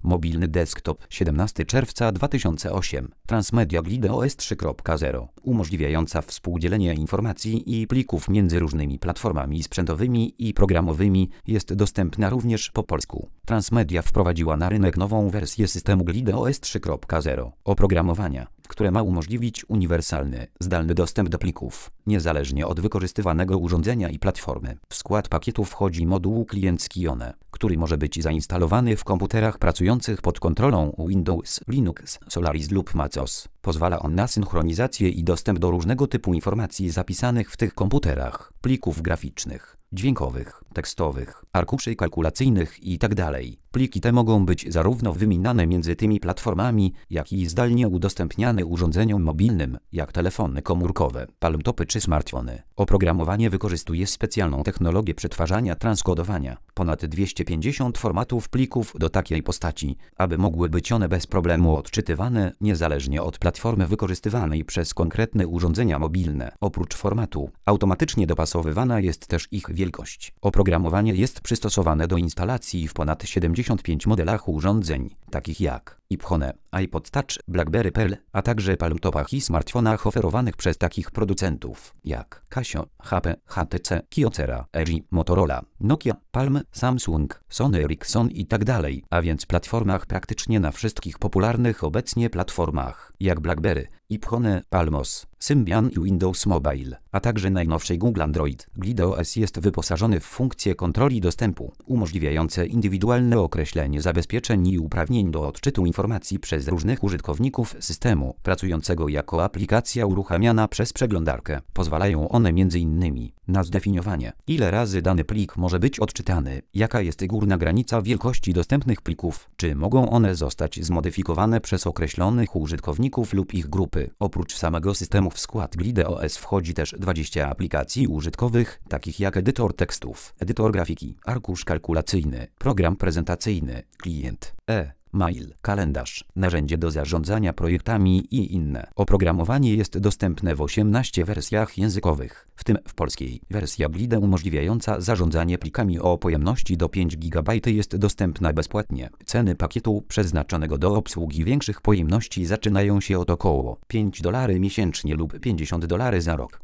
Mobilny desktop 17 czerwca 2008. Transmedia Glide OS 3.0 umożliwiająca współdzielenie informacji i plików między różnymi platformami sprzętowymi i programowymi jest dostępna również po polsku. Transmedia wprowadziła na rynek nową wersję systemu Glide OS 3.0 oprogramowania, które ma umożliwić uniwersalny, zdalny dostęp do plików, niezależnie od wykorzystywanego urządzenia i platformy. W skład pakietu wchodzi moduł kliencki One, który może być zainstalowany w komputerach pracujących pod kontrolą Windows, Linux, Solaris lub MacOS. Pozwala on na synchronizację i dostęp do różnego typu informacji zapisanych w tych komputerach, plików graficznych, dźwiękowych, tekstowych, arkuszy kalkulacyjnych itd. Pliki te mogą być zarówno wymieniane między tymi platformami, jak i zdalnie udostępniane urządzeniom mobilnym, jak telefony komórkowe, palmtopy czy smartfony. Oprogramowanie wykorzystuje specjalną technologię przetwarzania transkodowania, ponad 250 formatów plików do takiej postaci, aby mogły być one bez problemu odczytywane niezależnie od platformy wykorzystywanej przez konkretne urządzenia mobilne. Oprócz formatu, automatycznie dopasowywana jest też ich wielkość. Oprogramowanie jest przystosowane do instalacji w ponad 75 modelach urządzeń, takich jak iPhone, iPod Touch, BlackBerry Pearl, a także palmtopach i smartfonach oferowanych przez takich producentów jak Casio, HP, HTC, Kyocera, LG, Motorola, Nokia, Palm, Samsung, Sony Ericsson itd., a więc platformach praktycznie na wszystkich popularnych obecnie platformach, jak BlackBerry, iPhone, Palmos, Symbian i Windows Mobile, a także najnowszej Google Android. Glide OS jest wyposażony w funkcje kontroli dostępu, umożliwiające indywidualne określenie zabezpieczeń i uprawnień do odczytu informacji przez różnych użytkowników systemu, pracującego jako aplikacja uruchamiana przez przeglądarkę. Pozwalają one m.in. na zdefiniowanie, ile razy dany plik może być odczytany, jaka jest górna granica wielkości dostępnych plików, czy mogą one zostać zmodyfikowane przez określonych użytkowników lub ich grupy. Oprócz samego systemu w skład Glide OS wchodzi też 20 aplikacji użytkowych, takich jak edytor tekstów, edytor grafiki, arkusz kalkulacyjny, program prezentacyjny, klient, mail, kalendarz, narzędzie do zarządzania projektami i inne. Oprogramowanie jest dostępne w 18 wersjach językowych, w tym w polskiej. Wersja Glide umożliwiająca zarządzanie plikami o pojemności do 5 GB jest dostępna bezpłatnie. Ceny pakietu przeznaczonego do obsługi większych pojemności zaczynają się od około $5 miesięcznie lub $50 za rok.